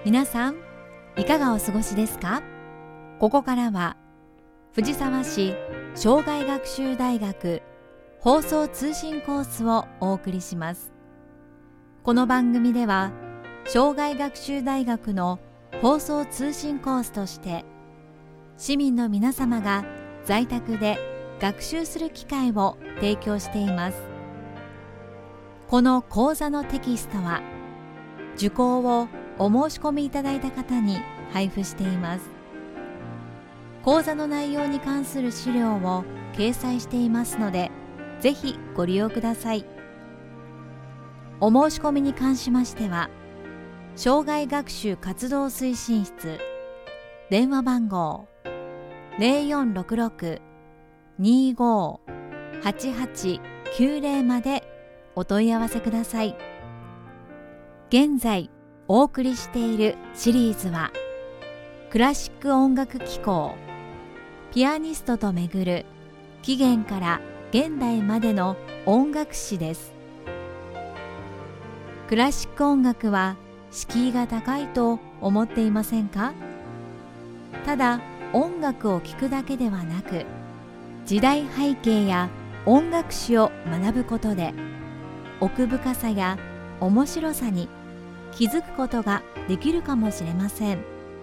皆さん、いかがお過ごしですか？ここからは藤沢市障害学習大学放送通信コースをお送りします。この番組では障害学習大学の放送通信コースとして市民の皆様が在宅で学習する機会を提供しています。この講座のテキストは受講をお申し込みいただいた方に配布しています。講座の内容に関する資料を掲載していますので、ぜひご利用ください。お申し込みに関しましては、障害学習活動推進室電話番号 0466-25-8890 までお問い合わせください。現在お送りしているシリーズはクラシック音楽機構ピアニストとめぐる紀元から現代までの音楽史です。クラシック音楽は敷居が高いと思っていませんか？ただ音楽を聴くだけではなく、時代背景や音楽史を学ぶことで奥深さや面白さに気づくことができるかもしれません。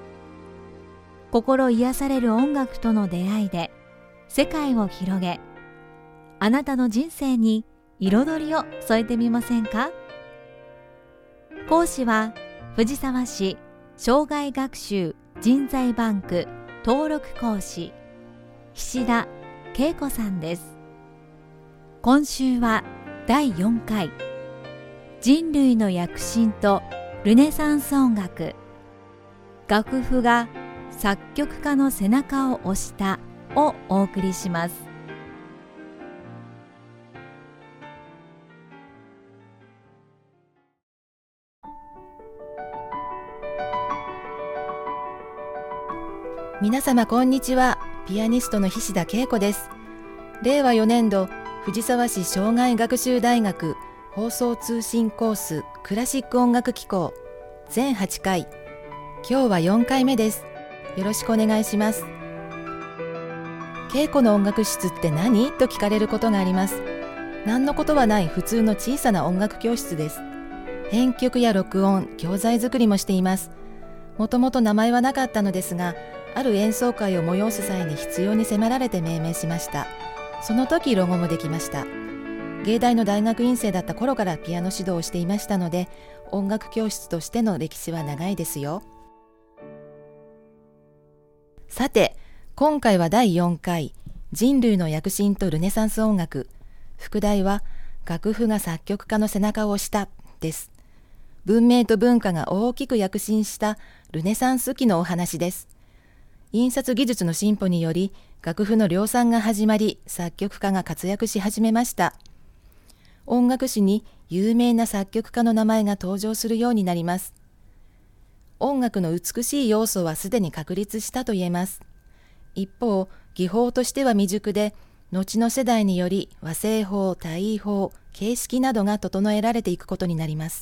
心癒される音楽との出会いで世界を広げ、あなたの人生に彩りを添えてみませんか？講師は藤沢市障害学習人材バンク登録講師菱田恵子さんです。今週は第4回人類の躍進とルネサンス音楽、楽譜が作曲家の背中を押したをお送りします。 皆様こんにちは。ピアニストの菱田恵子です。令和4年度藤沢市障害学習大学放送通信コースクラシック音楽機構全8回、今日は4回目です。よろしくお願いします。恵子の音楽室って何？と聞かれることがあります。何のことはない普通の小さな音楽教室です。編曲や録音、教材作りもしています。もともと名前はなかったのですが、ある演奏会を催す際に必要に迫られて命名しました。その時ロゴもできました。芸大の大学院生だった頃からピアノ指導をしていましたので、音楽教室としての歴史は長いですよ。さて、今回は第4回人類の躍進とルネサンス音楽、副題は楽譜が作曲家の背中を押したです。文明と文化が大きく躍進したルネサンス期のお話です。印刷技術の進歩により楽譜の量産が始まり、作曲家が活躍し始めました。音楽史に有名な作曲家の名前が登場するようになります。音楽の美しい要素はすでに確立したと言えます。一方、技法としては未熟で、後の世代により和声法、対位法、形式などが整えられていくことになります。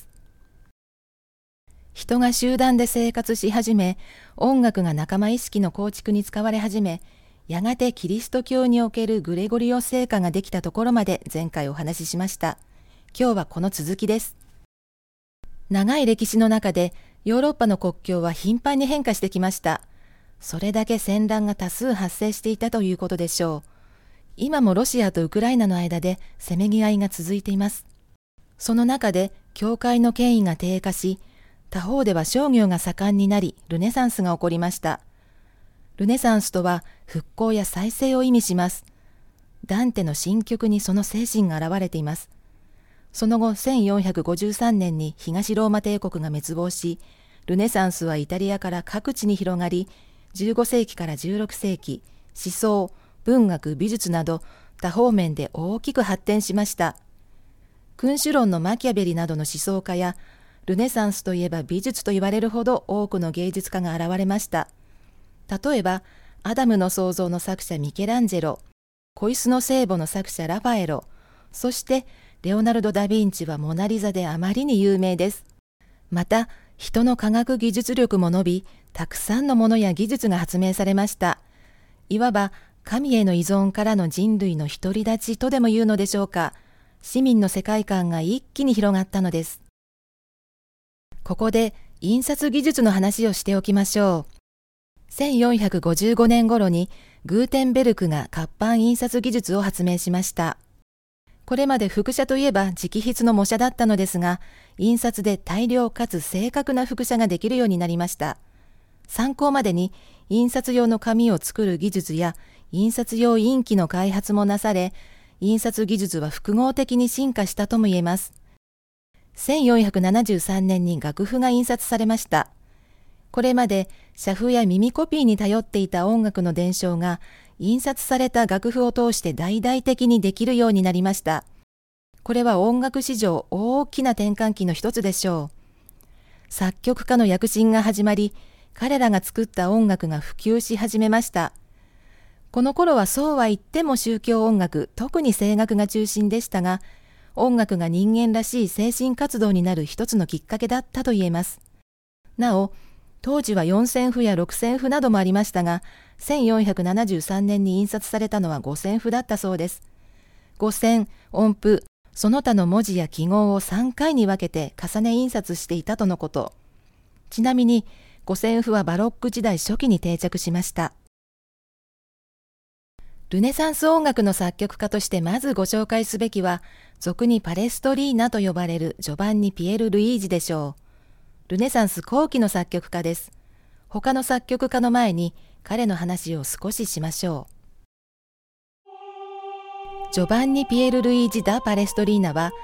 人が集団で生活し始め、音楽が仲間意識の構築に使われ始め、やがてキリスト教におけるグレゴリオ聖歌ができたところまで前回お話ししました。今日はこの続きです。長い歴史の中でヨーロッパの国境は頻繁に変化してきました。それだけ戦乱が多数発生していたということでしょう。今もロシアとウクライナの間でせめぎ合いが続いています。その中で教会の権威が低下し、他方では商業が盛んになり、ルネサンスが起こりました。ルネサンスとは復興や再生を意味します。ダンテの新曲にその精神が現れています。その後1453年に東ローマ帝国が滅亡し、ルネサンスはイタリアから各地に広がり、15世紀から16世紀、思想、文学、美術など多方面で大きく発展しました。君主論のマキャベリなどの思想家や、ルネサンスといえば美術と言われるほど多くの芸術家が現れました。例えば、アダムの創造の作者ミケランジェロ、小椅子の聖母の作者ラファエロ、そしてレオナルド・ダ・ヴィンチはモナリザであまりに有名です。また、 人の科学技術力も伸び、たくさんのものや技術が発明されました。いわば神への依存からの人類の独り立ちとでも言うのでしょうか。市民の世界観が一気に広がったのです。ここで印刷技術の話をしておきましょう。1455年頃にグーテンベルクが活版印刷技術を発明しました。これまで複写といえば直筆の模写だったのですが、印刷で大量かつ正確な複写ができるようになりました。参考までに印刷用の紙を作る技術や印刷用インキの開発もなされ、印刷技術は複合的に進化したとも言えます。1473年に楽譜が印刷されました。これまで写譜や耳コピーに頼っていた音楽の伝承が印刷された楽譜を通して大々的にできるようになりました。これは音楽史上大きな転換期の一つでしょう。作曲家の躍進が始まり、彼らが作った音楽が普及し始めました。この頃はそうは言っても宗教音楽、特に声楽が中心でしたが、音楽が人間らしい精神活動になる一つのきっかけだったと言えます。なお、当時は4000符や6000符などもありましたが、1473年に印刷されたのは5000符だったそうです。5000、音符、その他の文字や記号を3回に分けて重ね印刷していたとのこと。ちなみに、5000符はバロック時代初期に定着しました。ルネサンス音楽の作曲家としてまずご紹介すべきは、俗にパレストリーナと呼ばれるジョバンニ・ピエル・ルイージでしょう。ルネサンス後期の作曲家です。他の作曲家の前に彼の話を少ししましょう。ジョバンニ・ピエル・ルイージ・ダ・パレストリーナは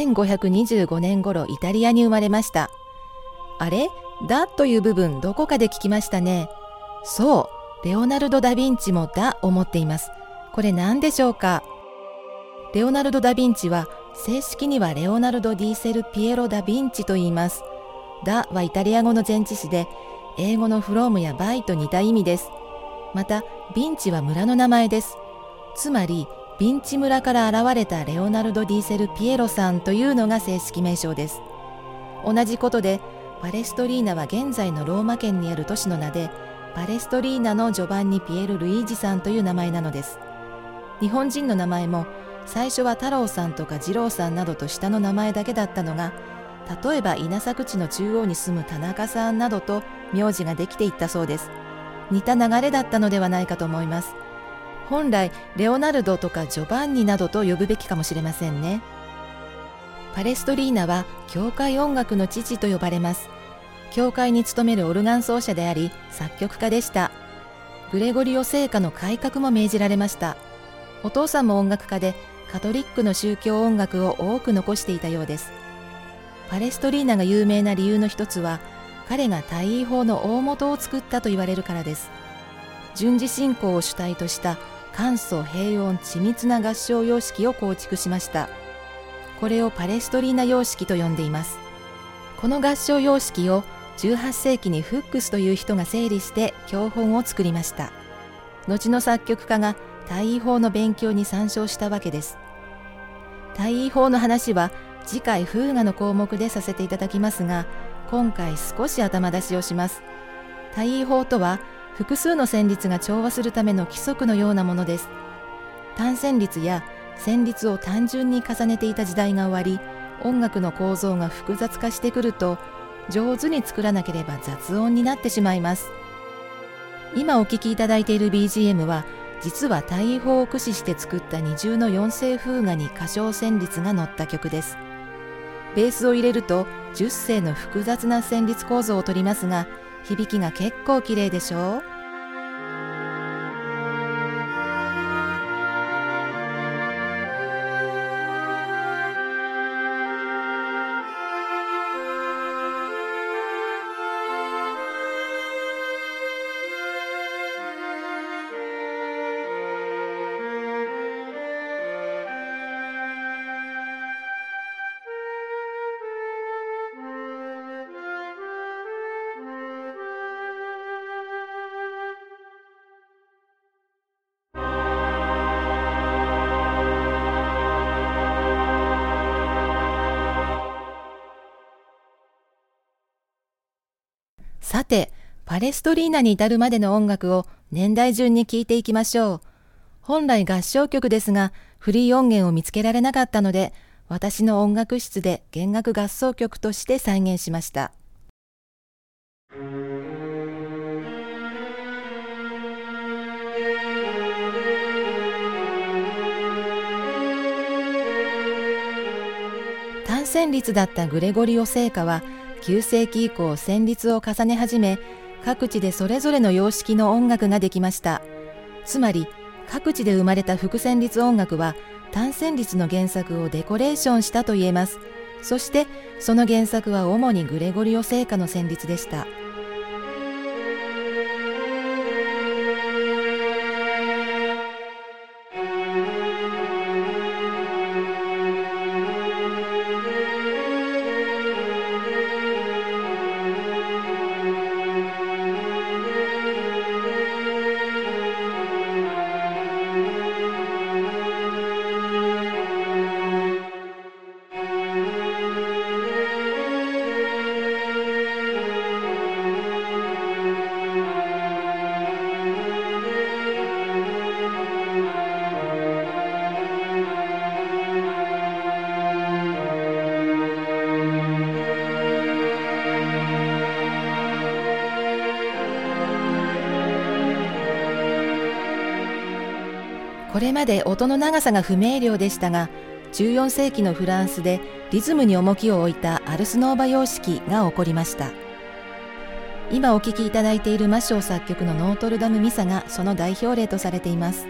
1525年頃イタリアに生まれました。あれ？ダという部分どこかで聞きましたね。そう、レオナルド・ダ・ヴィンチもダを持っています。これ何でしょうか？レオナルド・ダ・ヴィンチは正式にはレオナルド・ディーセル・ピエロ・ダ・ヴィンチと言います。ダはイタリア語の前置詞で、英語のフロームやバイと似た意味です。また、ヴィンチは村の名前です。つまり、ヴィンチ村から現れたレオナルド・ディーセル・ピエロさんというのが正式名称です。同じことで、パレストリーナは現在のローマ県にある都市の名で、パレストリーナのジョバンニ・ピエル・ルイージさんという名前なのです。日本人の名前も、最初は太郎さんとか二郎さんなどと下の名前だけだったのが、例えば稲作地の中央に住む田中さんなどと名字ができていったそうです。似た流れだったのではないかと思います。本来レオナルドとかジョバンニなどと呼ぶべきかもしれませんね。パレストリーナは教会音楽の父と呼ばれます。教会に勤めるオルガン奏者であり作曲家でした。グレゴリオ聖歌の改革も命じられました。お父さんも音楽家でカトリックの宗教音楽を多く残していたようです。パレストリーナが有名な理由の一つは、彼が大尉法の大元を作ったと言われるからです。順次進行を主体とした簡素平穏緻密な合唱様式を構築しました。これをパレストリーナ様式と呼んでいます。この合唱様式を18世紀にフックスという人が整理して教本を作りました。後の作曲家が大尉法の勉強に参照したわけです。大尉法の話は次回フーガの項目でさせていただきますが、今回少し頭出しをします。大尉法とは複数の旋律が調和するための規則のようなものです。単旋律や旋律を単純に重ねていた時代が終わり、音楽の構造が複雑化してくると、上手に作らなければ雑音になってしまいます。今お聴きいただいている BGM は、実は大尉法を駆使して作った二重の四声フーガに歌唱旋律が載った曲です。ベースを入れると10声の複雑な旋律構造をとりますが、響きが結構綺麗でしょう。 さて、パレストリーナに至るまでの音楽を年代順に聴いていきましょう。本来合唱曲ですが、フリー音源を見つけられなかったので、私の音楽室で弦楽合奏曲として再現しました。単旋律だったグレゴリオ聖歌は9世紀以降旋律を重ね始め、各地でそれぞれの様式の音楽ができました。つまり各地で生まれた複旋律音楽は単旋律の原作をデコレーションしたと言えます。そしてその原作は主にグレゴリオ聖歌の旋律でした。これまで音の長さが不明瞭でしたが、14世紀のフランスでリズムに重きを置いたアルスノーバ様式が起こりました。今お聴きいただいているマショー作曲のノートルダムミサがその代表例とされています。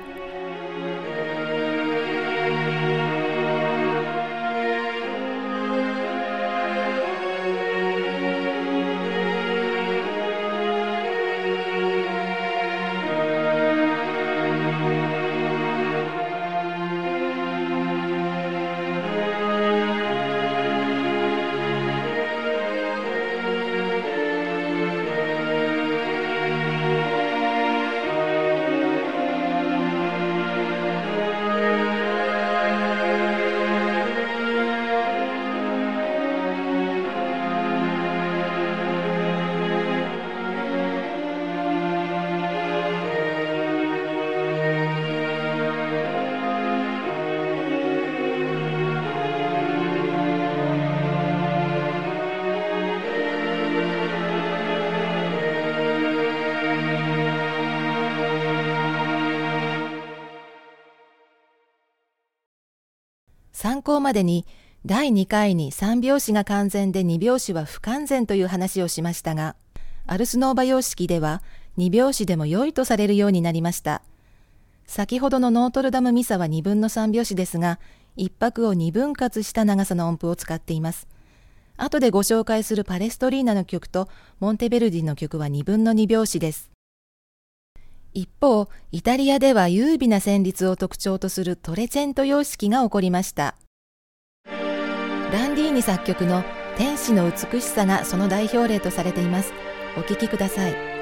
参考までに第2回に3拍子が完全で2拍子は不完全という話をしましたが、アルスノーバ様式では2拍子でも良いとされるようになりました。先ほどのノートルダムミサは2分の3拍子ですが、1拍を2分割した長さの音符を使っています。後でご紹介するパレストリーナの曲とモンテベルディの曲は2分の2拍子です。一方、イタリアでは優美な旋律を特徴とするトレチェント様式が起こりました。ランディーニ作曲の天使の美しさがその代表例とされています。お聴きください。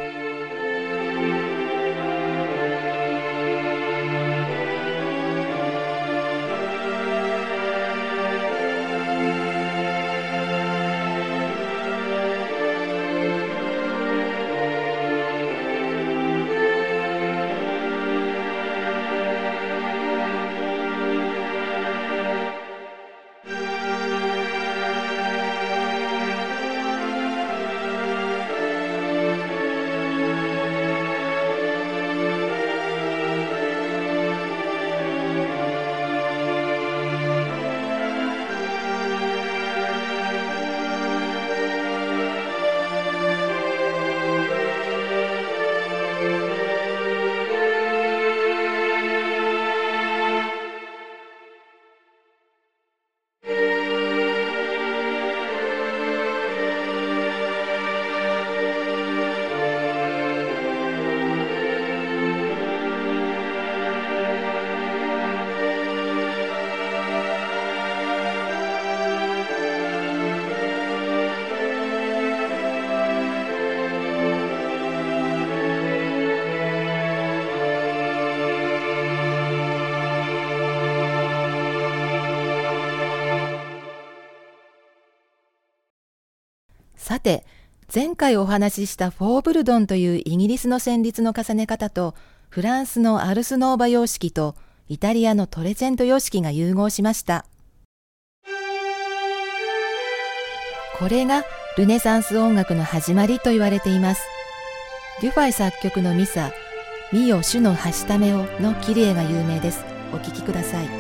さて、 前回お話ししたフォーブルドンというイギリスの旋律の重ね方と、フランスのアルスノーバ様式とイタリアのトレチェント様式が融合しました。これがルネサンス音楽の始まりと言われています。デュファイ作曲のミサ、見よ主のはしためをのキリエが有名です。お聴きください。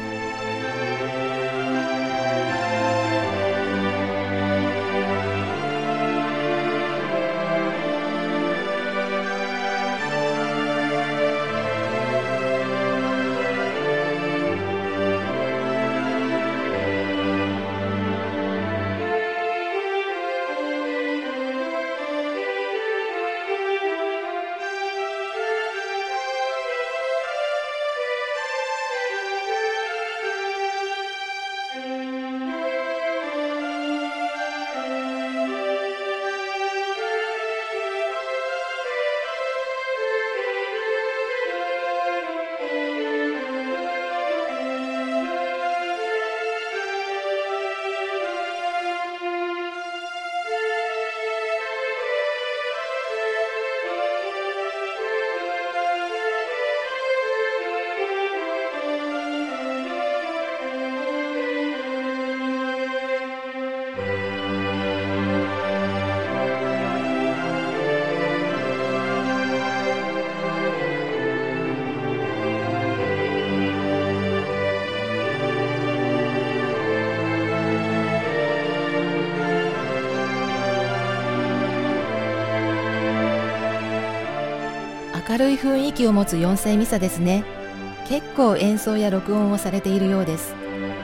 明るい雰囲気を持つ四世ミサですね。結構演奏や録音をされているようです。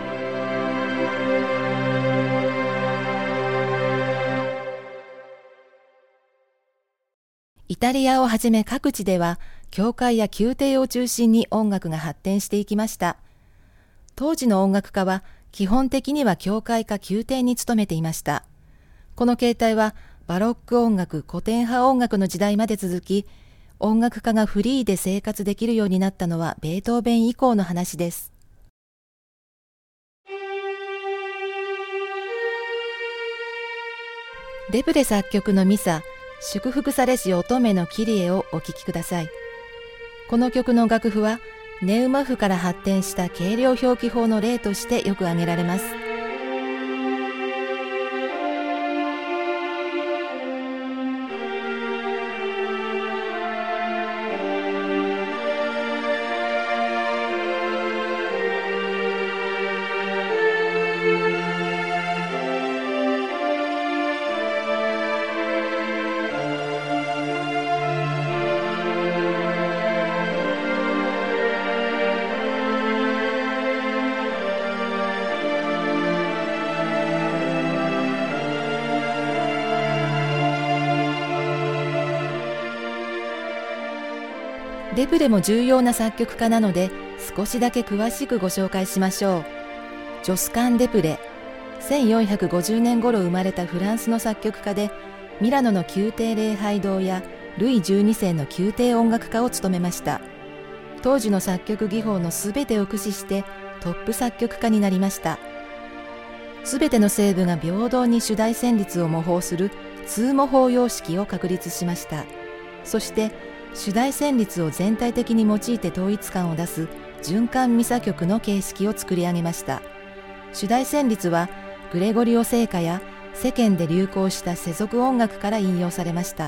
イタリアをはじめ各地では教会や宮廷を中心に音楽が発展していきました。当時の音楽家は基本的には教会か宮廷に勤めていました。この形態はバロック音楽、古典派音楽の時代まで続き、音楽家がフリーで生活できるようになったのはベートーベン以降の話です。デブレ作曲のミサ、祝福されし乙女のキリエをお聴きください。この曲の楽譜はネウマ譜から発展した計量表記法の例としてよく挙げられます。デブレも重要な作曲家なので少しだけ詳しくご紹介しましょう。ジョスカン・デブレ、1450年頃生まれたフランスの作曲家で、ミラノの宮廷礼拝堂やルイ12世の宮廷音楽家を務めました。当時の作曲技法のすべてを駆使してトップ作曲家になりました。すべての声部が平等に主題旋律を模倣する通模倣様式を確立しました。そして主題旋律を全体的に用いて統一感を出す循環ミサ曲の形式を作り上げました。主題旋律はグレゴリオ聖歌や世間で流行した世俗音楽から引用されました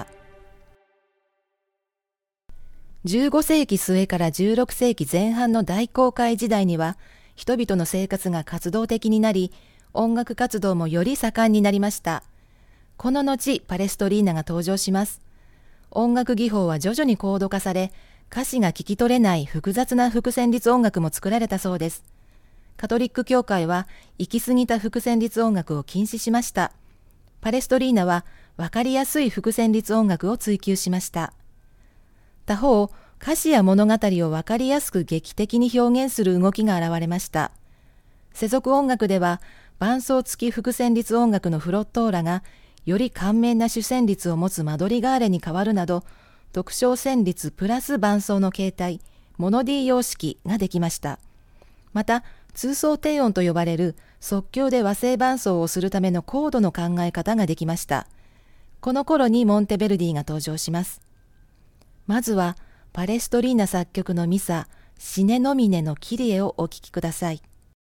。15世紀末から16世紀前半の大航海時代には、人々の生活が活動的になり、音楽活動もより盛んになりました。この後、パレストリーナが登場します。音楽技法は徐々に高度化され、歌詞が聞き取れない複雑な複旋律音楽も作られたそうです。カトリック教会は行き過ぎた複旋律音楽を禁止しました。パレストリーナは分かりやすい複旋律音楽を追求しました。他方、歌詞や物語を分かりやすく劇的に表現する動きが現れました。世俗音楽では伴奏付き複旋律音楽のフロットーラがより簡明な主旋律を持つマドリガーレに変わるなど、特徴旋律プラス伴奏の形態、モノディ様式ができました。また、通奏低音と呼ばれる即興で和声伴奏をするための高度の考え方ができました。 この頃にモンテベルディが登場します。まずはパレストリーナ作曲のミサシネノミネのキリエをお聴きください。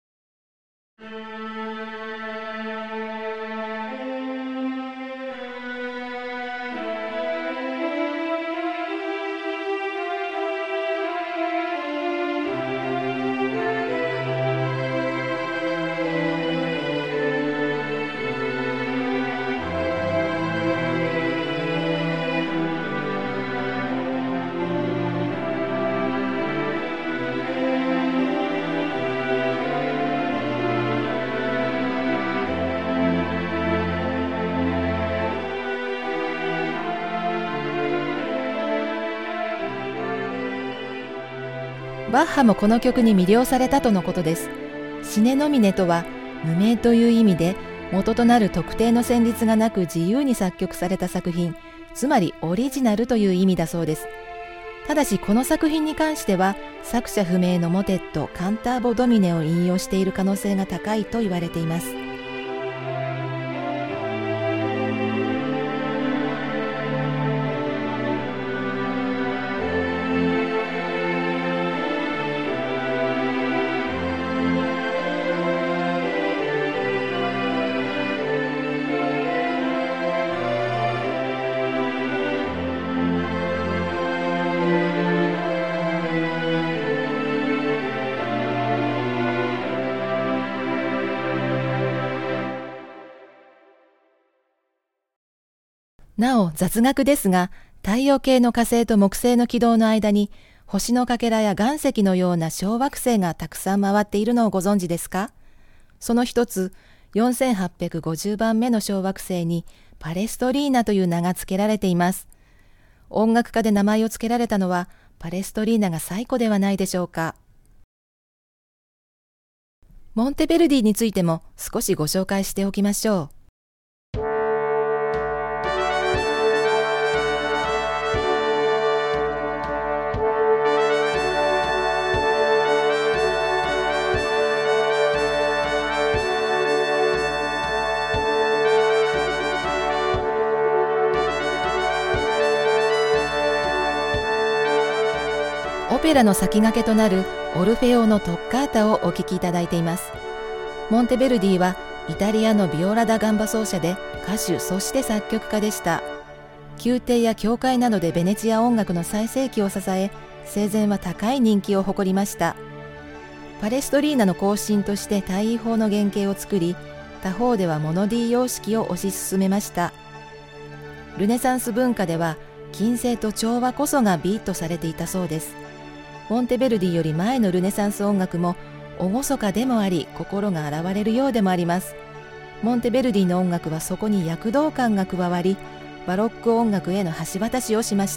バッハもこの曲に魅了されたとのことです。シネノミネとは無名という意味で、元となる特定の旋律がなく自由に作曲された作品、つまりオリジナルという意味だそうです。ただしこの作品に関しては作者不明のモテット・カンターボ・ドミネを引用している可能性が高いと言われています。なお雑学ですが、太陽系の火星と木星の軌道の間に星のかけらや岩石のような小惑星がたくさん回っているのをご存知ですか？その一つ、4850番目の小惑星にパレストリーナという名が付けられています。音楽家で名前を付けられたのはパレストリーナが最古ではないでしょうか。モンテベルディについても少しご紹介しておきましょう。オペラの先駆けとなるオルフェオのトッカータをお聴きいただいています。モンテベルディはイタリアのビオラ・ダ・ガンバ奏者で歌手そして作曲家でした。宮廷や教会などでベネチア音楽の最盛期を支え、生前は高い人気を誇りました。パレストリーナの後進として大尉法の原型を作り、他方ではモノディ様式を推し進めました。ルネサンス文化では金星と調和こそがビートされていたそうです。モンテベルディより前のルネサンス音楽も厳かでもあり、心が洗われるようでもあります。モンテベルディの音楽はそこに躍動感が加わり、バロック音楽への橋渡しをしました。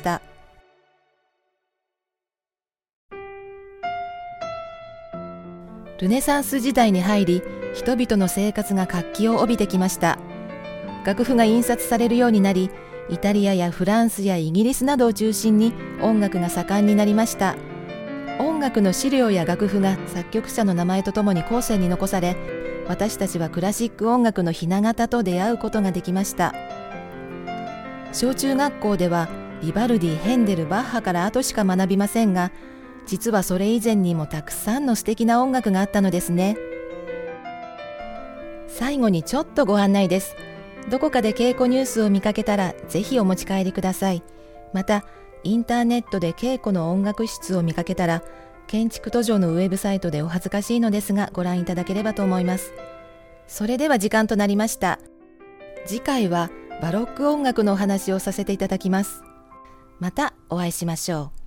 ルネサンス時代に入り、人々の生活が活気を帯びてきました。楽譜が印刷されるようになり、イタリアやフランスやイギリスなどを中心に音楽が盛んになりました。音楽の資料や楽譜が作曲者の名前とともに後世に残され、私たちはクラシック音楽の雛形と出会うことができました。小中学校ではビバルディ、ヘンデル、バッハから後しか学びませんが、実はそれ以前にもたくさんの素敵な音楽があったのですね。最後にちょっとご案内です。どこかで稽古ニュースを見かけたらぜひお持ち帰りください。またインターネットで稽古の音楽室を見かけたら、建築途上のウェブサイトでお恥ずかしいのですがご覧いただければと思います。それでは時間となりました。次回はバロック音楽のお話をさせていただきます。またお会いしましょう。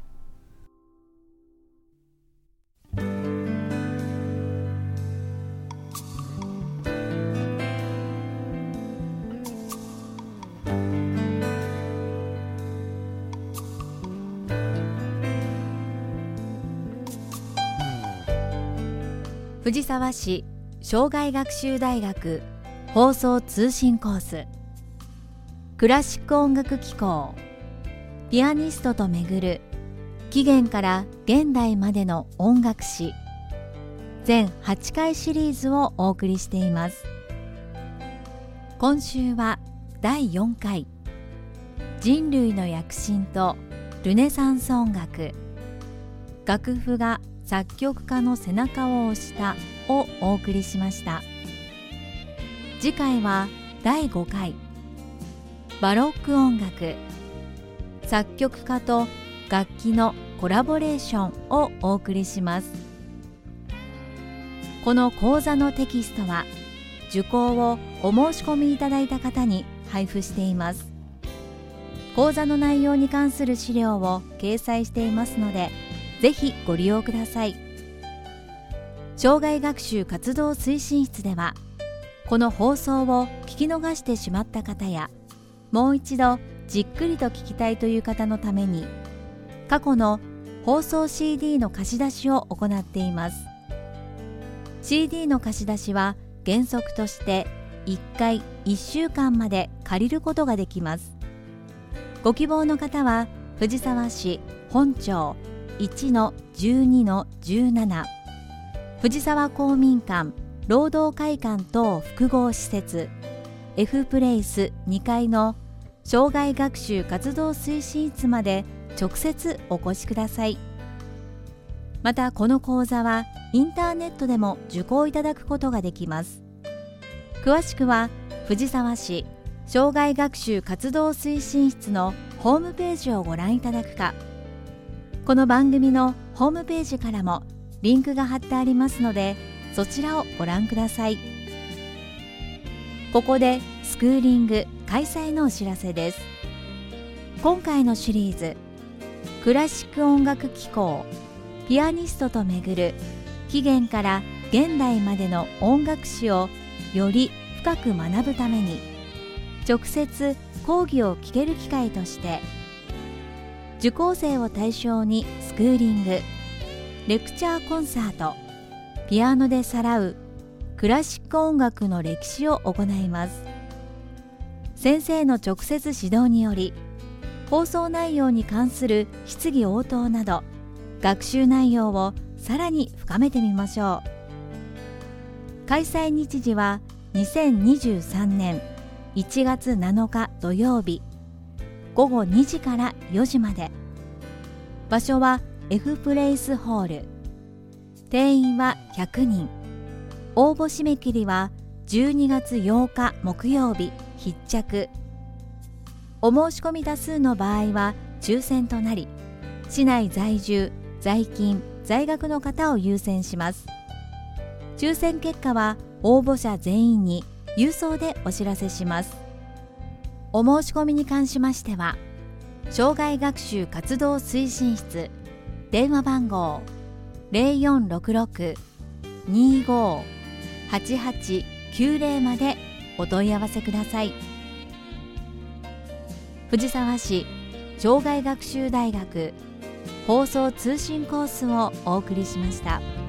藤沢市生涯学習大学放送通信コース、クラシック音楽機構、ピアニストと巡る紀元から現代までの音楽史、全8回シリーズをお送りしています。今週は第4回人類の躍進とルネサンス音楽、楽譜が作曲家の背中を押したをお送りしました。次回は第5回バロック音楽、作曲家と楽器のコラボレーションをお送りします。この講座のテキストは受講をお申し込みいただいた方に配布しています。講座の内容に関する資料を掲載していますので、ぜひご利用ください。障害学習活動推進室では、この放送を聞き逃してしまった方や、もう一度じっくりと聞きたいという方のために、過去の放送 CD の貸し出しを行っています。CD の貸し出しは原則として1回1週間まで借りることができます。ご希望の方は藤沢市本町 1-12-17 藤沢公民館労働会館等複合施設 F プレイス2階の障害学習活動推進室まで直接お越しください。またこの講座はインターネットでも受講いただくことができます。詳しくは藤沢市障害学習活動推進室のホームページをご覧いただくか、この番組のホームページからもリンクが貼ってありますので、そちらをご覧ください。ここでスクーリング開催のお知らせです。今回のシリーズクラシック音楽機構ピアニストとめぐる起源から現代までの音楽史をより深く学ぶために、直接講義を聞ける機会として受講生を対象にスクーリング、レクチャーコンサート、ピアノでさらうクラシック音楽の歴史を行います。先生の直接指導により、放送内容に関する質疑応答など学習内容をさらに深めてみましょう。開催日時は2023年1月7日土曜日午後2時から4時まで。場所は F プレイスホール。定員は100人。応募締め切りは12月8日木曜日必着。お申し込み多数の場合は抽選となり、市内在住、在勤、在学の方を優先します。抽選結果は応募者全員に郵送でお知らせします。お申し込みに関しましては、障害学習活動推進室電話番号 0466-25-8890 までお問い合わせください。藤沢市障害学習大学放送通信コースをお送りしました。